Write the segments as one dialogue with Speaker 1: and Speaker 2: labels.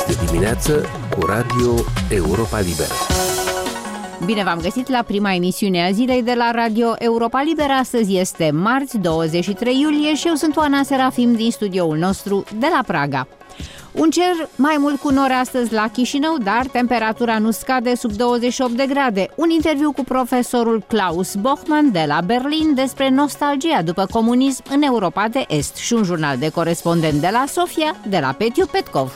Speaker 1: de dimineață cu Radio Europa Liberă.
Speaker 2: Bine v-am găsit la prima emisiune a zilei de la Radio Europa Liberă. Astăzi este marți, 23 iulie și eu sunt Oana Serafim din studioul nostru de la Praga. Un cer mai mult cu nori astăzi la Chișinău, dar temperatura nu scade sub 28 de grade. Un interviu cu profesorul Klaus Bochmann de la Berlin despre nostalgia după comunism în Europa de Est și un jurnal de corespondent de la Sofia, de la Petiu Petkov.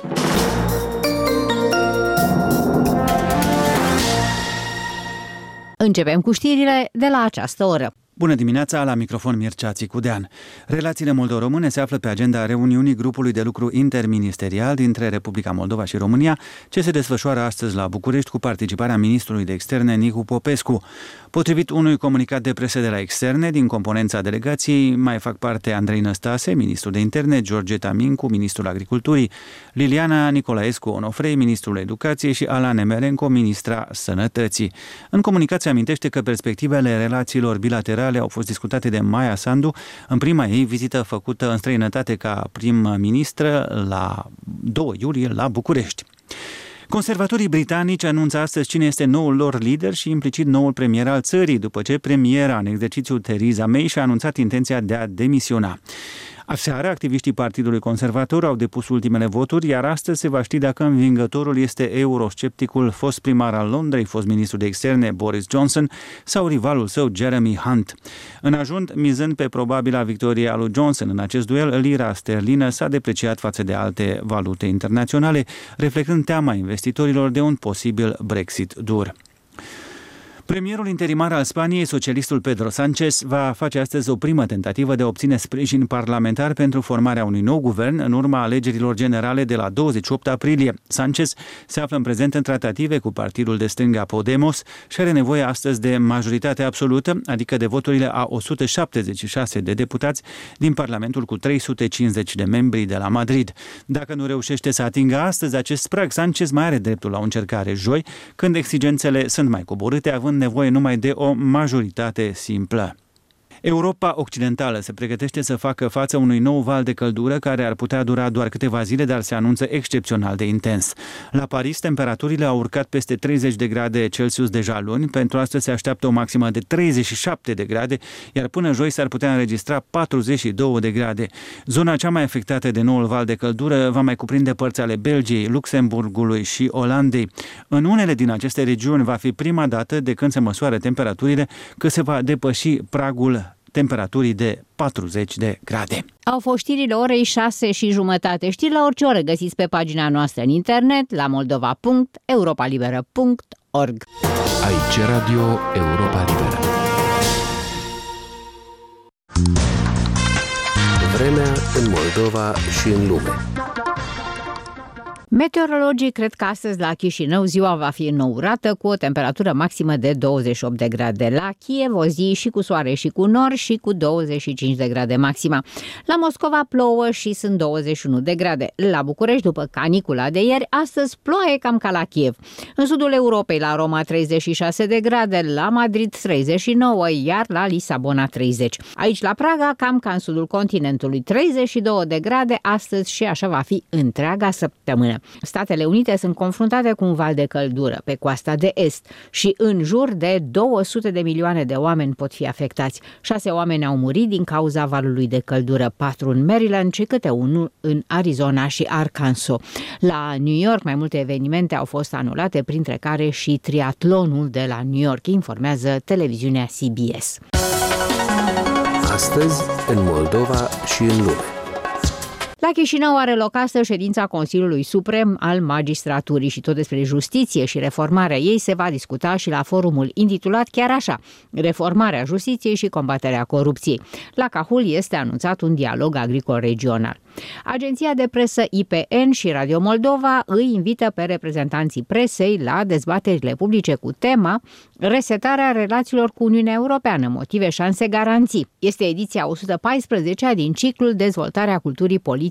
Speaker 2: Începem cu știrile de la această oră.
Speaker 3: Bună dimineața, la microfon Mircea Țicudean. Relațiile moldo-române se află pe agenda reuniunii grupului de lucru interministerial dintre Republica Moldova și România, ce se desfășoară astăzi la București cu participarea ministrului de externe Nicu Popescu. Potrivit unui comunicat de presă de la externe, din componența delegației mai fac parte Andrei Năstase, ministrul de interne, Georgeta Mincu, ministrul agriculturii, Liliana Nicolaescu Onofrei, ministrul educației și Alana Nemerenco, ministra sănătății. În comunicat se amintește că perspectivele relațiilor bilaterale au fost discutate de Maia Sandu în prima ei vizită făcută în străinătate ca prim-ministră la 2 iulie la București. Conservatorii britanici anunță astăzi cine este noul lor lider și implicit noul premier al țării, după ce premiera în exercițiu Theresa May și-a anunțat intenția de a demisiona. Aseară, activiștii Partidului Conservator au depus ultimele voturi, iar astăzi se va ști dacă învingătorul este euroscepticul fost primar al Londrei, fost ministru de externe Boris Johnson sau rivalul său Jeremy Hunt. În ajun, mizând pe probabila victorie a lui Johnson în acest duel, lira sterlină s-a depreciat față de alte valute internaționale, reflectând teama investitorilor de un posibil Brexit dur. Premierul interimar al Spaniei, socialistul Pedro Sánchez, va face astăzi o primă tentativă de a obține sprijin parlamentar pentru formarea unui nou guvern în urma alegerilor generale de la 28 aprilie. Sánchez se află în prezent în tratative cu partidul de stânga Podemos și are nevoie astăzi de majoritate absolută, adică de voturile a 176 de deputați din Parlamentul cu 350 de membri de la Madrid. Dacă nu reușește să atingă astăzi acest prag, Sánchez mai are dreptul la o încercare joi, când exigențele sunt mai coborâte, având nevoie numai de o majoritate simplă. Europa Occidentală se pregătește să facă față unui nou val de căldură care ar putea dura doar câteva zile, dar se anunță excepțional de intens. La Paris, temperaturile au urcat peste 30 de grade Celsius deja luni, pentru astăzi se așteaptă o maximă de 37 de grade, iar până joi s-ar putea înregistra 42 de grade. Zona cea mai afectată de noul val de căldură va mai cuprinde părți ale Belgiei, Luxemburgului și Olandei. În unele din aceste regiuni va fi prima dată de când se măsoară temperaturile că se va depăși pragul temperaturii de 40 de grade.
Speaker 2: Au fost știrile orei 6:30. Știri la orice oră găsiți pe pagina noastră în internet la moldova.europalibera.org.
Speaker 1: Aici Radio Europa Liberă. Vremea în Moldova și în lume.
Speaker 2: Meteorologii cred că astăzi la Chișinău ziua va fi înnourată cu o temperatură maximă de 28 de grade. La Kiev o zi și cu soare și cu nori și cu 25 de grade maxima. La Moscova plouă și sunt 21 de grade. La București, după canicula de ieri, astăzi ploaie cam ca la Kiev. În sudul Europei, la Roma 36 de grade, la Madrid 39, iar la Lisabona 30. Aici la Praga, cam ca în sudul continentului, 32 de grade astăzi și așa va fi întreaga săptămână. Statele Unite sunt confruntate cu un val de căldură pe coasta de est și în jur de 200 de milioane de oameni pot fi afectați. 6 oameni au murit din cauza valului de căldură, 4 în Maryland și câte unul în Arizona și Arkansas. La New York mai multe evenimente au fost anulate, printre care și triatlonul de la New York, informează televiziunea CBS.
Speaker 1: Astăzi în Moldova și în lume.
Speaker 2: La Chișinău are loc astăzi ședința Consiliului Suprem al Magistraturii și tot despre justiție și reformarea ei se va discuta și la forumul intitulat chiar așa, Reformarea justiției și combaterea corupției. La Cahul este anunțat un dialog agricol regional. Agenția de presă IPN și Radio Moldova îi invită pe reprezentanții presei la dezbaterile publice cu tema Resetarea relațiilor cu Uniunea Europeană, motive, șanse, garanții. Este ediția 114-a din ciclul Dezvoltarea culturii politice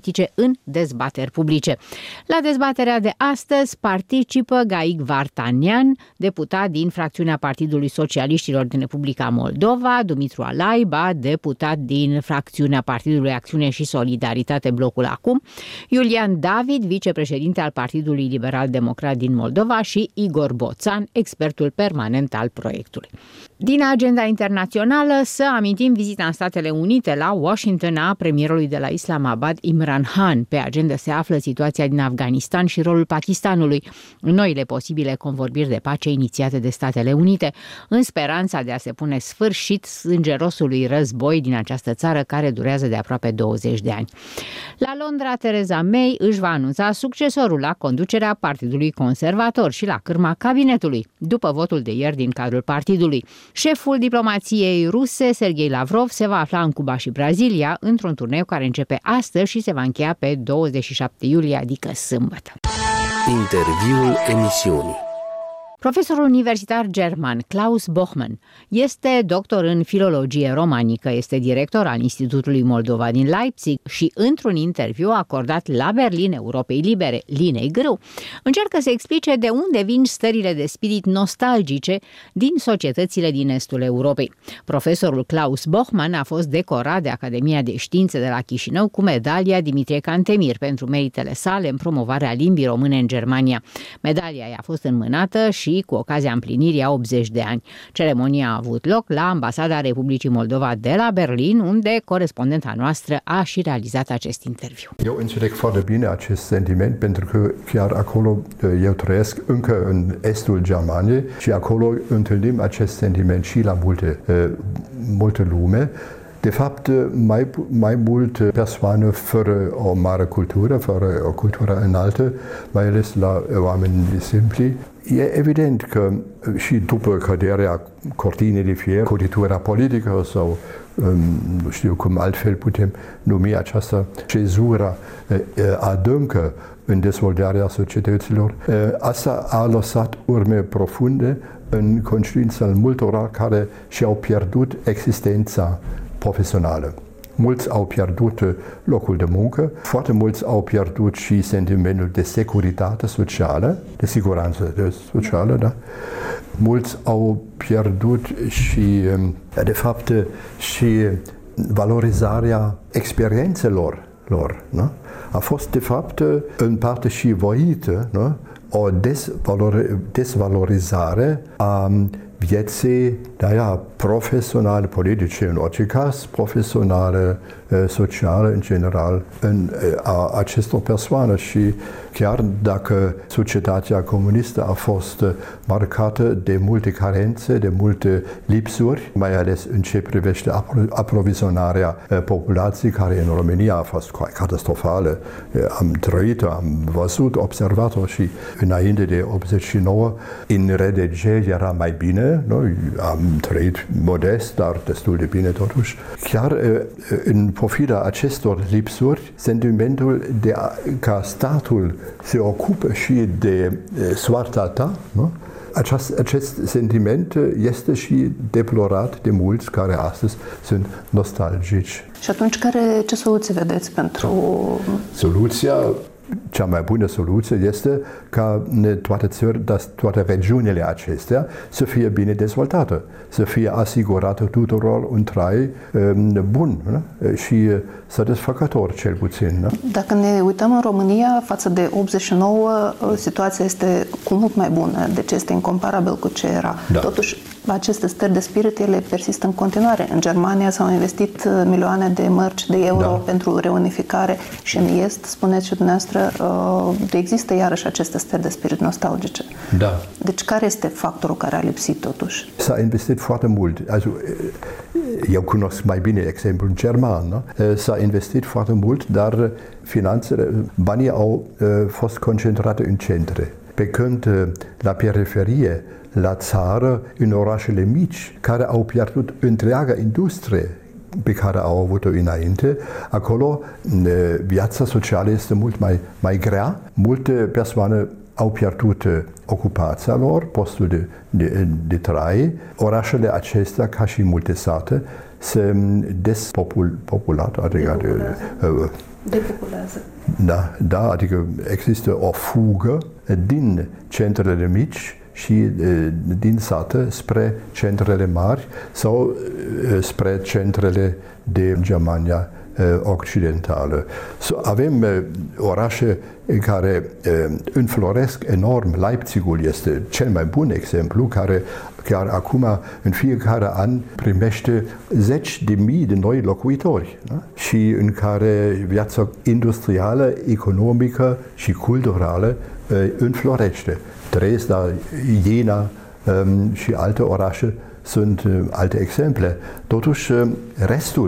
Speaker 2: politice în dezbateri publice. La dezbaterea de astăzi participă Gaic Vartanian, deputat din fracțiunea Partidului Socialiștilor din Republica Moldova, Dumitru Alaiba, deputat din fracțiunea Partidului Acțiune și Solidaritate Blocul Acum, Iulian David, vicepreședinte al Partidului Liberal Democrat din Moldova și Igor Boțan, expertul permanent al proiectului. Din agenda internațională să amintim vizita în Statele Unite la Washington a premierului de la Islamabad, Imran Khan. Pe agenda se află situația din Afganistan și rolul Pakistanului în noile posibile convorbiri de pace inițiate de Statele Unite, în speranța de a se pune sfârșit sângerosului război din această țară care durează de aproape 20 de ani. La Londra, Theresa May își va anunța succesorul la conducerea Partidului Conservator și la cârma cabinetului, după votul de ieri din cadrul partidului. Șeful diplomației ruse, Sergei Lavrov, se va afla în Cuba și Brazilia într-un turneu care începe astăzi și se va încheia pe 27 iulie, adică sâmbătă.
Speaker 1: Interviul emisiunii.
Speaker 2: Profesorul universitar german Klaus Bochmann este doctor în filologie romanică, este director al Institutului Moldova din Leipzig și într-un interviu acordat la Berlin Europei Libere, Linei Grâu, încearcă să explice de unde vin stările de spirit nostalgice din societățile din estul Europei. Profesorul Klaus Bochmann a fost decorat de Academia de Științe de la Chișinău cu medalia Dimitrie Cantemir pentru meritele sale în promovarea limbii române în Germania. Medalia i-a fost înmânată și cu ocazia împlinirii a 80 de ani. Ceremonia a avut loc la Ambasada Republicii Moldova de la Berlin, unde corespondenta noastră a și realizat acest interviu.
Speaker 4: Eu înțeleg foarte bine acest sentiment, pentru că chiar acolo eu trăiesc încă în estul Germaniei și acolo întâlnim acest sentiment și la multe lume. De fapt, mai mult persoane fără o mare cultură, fără o cultură înaltă, mai ales la oameni simpli. E evident că și după căderea cortinei de fier, cultura politică sau nu știu cum altfel putem numi această cezură adâncă în dezvoltarea societăților, asta a lăsat urme profunde în conștiința multora care și-au pierdut existența profesională. Mulți au pierdut locul de muncă, foarte mulți au pierdut și sentimentul de securitate socială, de siguranță socială, da? Mulți au pierdut și, de fapt, și valorizarea experiențelor lor. Nu? A fost, de fapt, în parte și voită, nu? O dezvalorizare a vieții profesionale, politice, în orice caz, profesionale, sociale, în general, a acestor persoane. Și chiar dacă societatea comunistă a fost marcată de multe carențe, de multe lipsuri, mai ales în ce privește aprovizionarea populației, care în România a fost catastrofală. Am trăit-o, am văzut, observat-o și înainte de 89, în RDG era mai bine. Noi am trăit modest, dar destul de bine totuși. Chiar în pofida acestor lipsuri, sentimentul ca statul se ocupă și de soarta ta, nu? Acest sentiment este și deplorat de mulți care astăzi sunt nostalgici.
Speaker 5: Și atunci, ce soluție vedeți pentru...
Speaker 4: Soluția, cea mai bună soluție este ca toate regiunile acestea să fie bine dezvoltate, să fie asigurată tuturor un trai bun, și satisfăcător, cel puțin. Da?
Speaker 5: Dacă ne uităm în România, față de 89, situația este cu mult mai bună, deci este incomparabil cu ce era. Da. Totuși, aceste stări de spirit, ele persistă în continuare. În Germania s-au investit milioane de mărci de euro pentru reunificare și în Est, spuneți și dumneavoastră, există iarăși aceste stări de spirit nostalgice.
Speaker 4: Da.
Speaker 5: Deci care este factorul care a lipsit totuși?
Speaker 4: S-a investit foarte mult. Eu cunosc mai bine exemplul german. Nu? S-a investit foarte mult, dar banii au fost concentrate în centre. Pe când la periferie, la țară, în orașele mici, care au pierdut întreaga industrie pe care au avut-o înainte, acolo viața socială este mult mai grea. Multe persoane au pierdut ocupația lor, postul de trai. Orașele acestea, ca și multe sate, se despopulat, adică
Speaker 5: depopulează.
Speaker 4: Da, adică există o fugă din centrele mici și din sate spre centrele mari sau spre centrele de Germania occidentală. Avem orașe care înfloresc enorm. Leipzigul este cel mai bun exemplu, care chiar acum în fiecare an primește 10.000 de noi locuitori, da? Și în care viața industrială, economică și culturală înflorește. Dresda, Jena și alte orașe sunt alte exemple. Totuși, în restul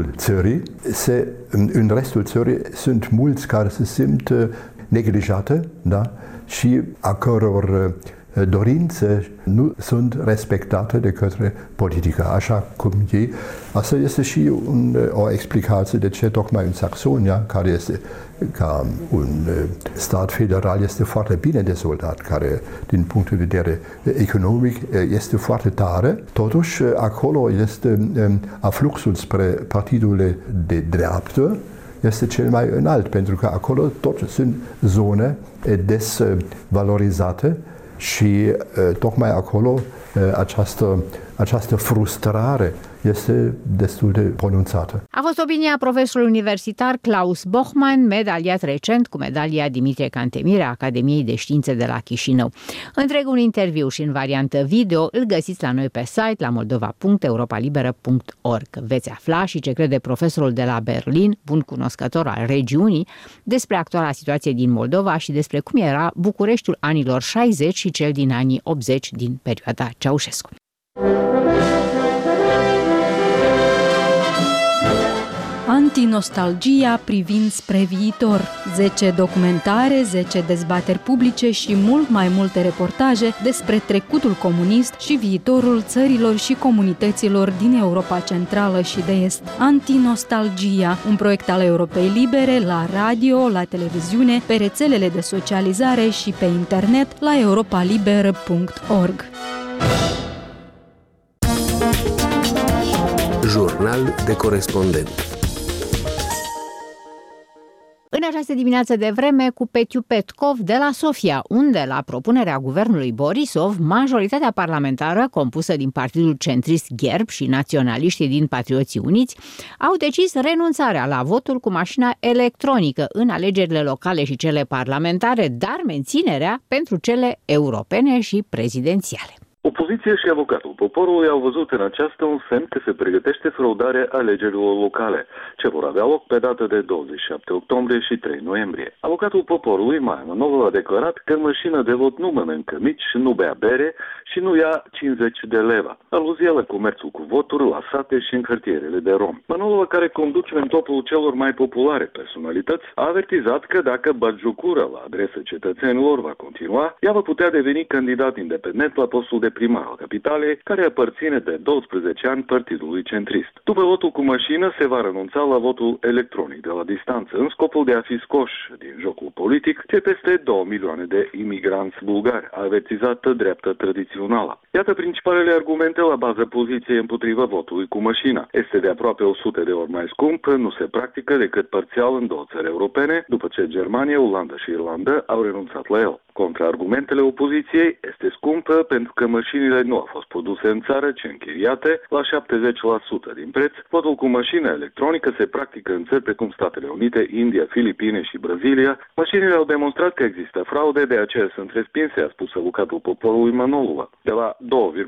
Speaker 4: țării sunt mulți care se simt neglijate, da? Și a căror dorințe nu sunt respectate de către politică, așa cum ei. Asta este și o explicație de ce tocmai în Saxonia, care este ca un stat federal, este foarte bine dezvoltat, care din punct de vedere economic este foarte tare. Totuși, acolo este afluxul spre partidurile de dreaptă este cel mai înalt, pentru că acolo tot sunt zone desvalorizate și tocmai acolo această frustrare este destul de pronunțată.
Speaker 2: A fost opinia profesorului universitar Klaus Bochmann, medaliat recent cu medalia Dimitrie Cantemir a Academiei de Științe de la Chișinău. Întregul interviu și în variantă video îl găsiți la noi pe site la moldova.europalibera.org. Veți afla și ce crede profesorul de la Berlin, bun cunoscător al regiunii, despre actuala situație din Moldova și despre cum era Bucureștiul anilor 60 și cel din anii 80 din perioada Ceaușescu.
Speaker 6: Antinostalgia privind spre viitor. 10 documentare, 10 dezbateri publice și mult mai multe reportaje despre trecutul comunist și viitorul țărilor și comunităților din Europa Centrală și de Est. Antinostalgia, un proiect al Europei Libere la radio, la televiziune, pe rețelele de socializare și pe internet la europalibera.org.
Speaker 1: Jurnal de corespondent.
Speaker 2: În această dimineață de vreme cu Petiu Petkov de la Sofia, unde, la propunerea guvernului Borisov, majoritatea parlamentară, compusă din partidul centrist Gherb și naționaliștii din Patrioții Uniți, au decis renunțarea la votul cu mașina electronică în alegerile locale și cele parlamentare, dar menținerea pentru cele europene și prezidențiale.
Speaker 7: Opoziția și avocatul poporului au văzut în aceasta un semn că se pregătește fraudarea alegerilor locale, ce vor avea loc pe data de 27 octombrie și 3 noiembrie. Avocatul poporului, Maia Manolul, a declarat că în mașină de vot nu mănâncă mici, nu bea bere și nu ia 50 de leva. Aluzie la comerțul cu voturi la sate și în cartierele de rom. Manolul, care conduce în topul celor mai populare personalități, a avertizat că dacă batjocura la adresa cetățenilor va continua, ea va putea deveni candidat independent la postul de primar al capitalei, care aparține de 12 ani partidului centrist. După votul cu mașină, se va renunța la votul electronic de la distanță, în scopul de a fi scoși din jocul politic cei peste 2 milioane de imigranți bulgari, a avertizat dreapta tradițională. Iată principalele argumente la baza poziției împotriva votului cu mașina. Este de aproape 100 de ori mai scump, nu se practică decât parțial în 2 țări europene, după ce Germania, Olanda și Irlanda au renunțat la el. Contraargumentele opoziției: este scumpă pentru că mașinile nu au fost produse în țară, ci închiriate la 70% din preț. Votul cu mașină electronică se practică în țări precum Statele Unite, India, Filipine și Brazilia. Mașinile au demonstrat că există fraude, de aceea sunt respinse, a spus avocatul poporului Manolova. De la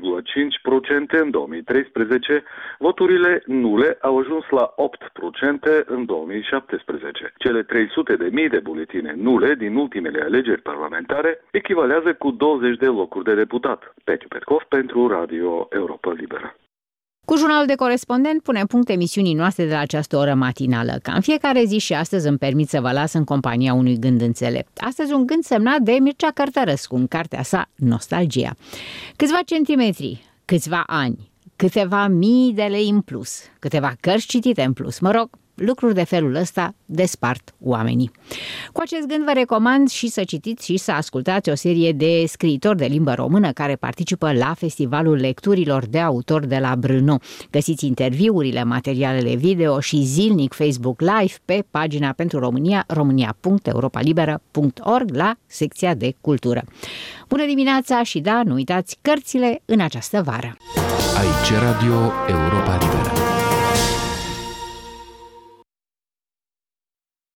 Speaker 7: 2,5% în 2013, voturile nule au ajuns la 8% în 2017. Cele 300.000 de buletine nule din ultimele alegeri parlamentare echivalează cu 20 de locuri de deputat. Petiu Petkov pentru Radio Europa Liberă.
Speaker 2: Cu jurnalul de corespondent punem punct emisiunii noastre de la această oră matinală. Ca în fiecare zi și astăzi îmi permit să vă las în compania unui gând înțelept. Astăzi un gând semnat de Mircea Cărtărăscu în cartea sa Nostalgia. Câțiva centimetri, câțiva ani, câteva mii de lei în plus, câteva cărți citite în plus, mă rog, Lucruri de felul ăsta despart oamenii. Cu acest gând vă recomand și să citiți și să ascultați o serie de scriitori de limbă română care participă la Festivalul Lecturilor de Autor de la Brno. Găsiți interviurile, materialele video și zilnic Facebook Live pe pagina pentru România, românia.europalibera.org, la secția de cultură. Bună dimineața și da, nu uitați cărțile în această vară.
Speaker 1: Aici Radio Europa Liberă.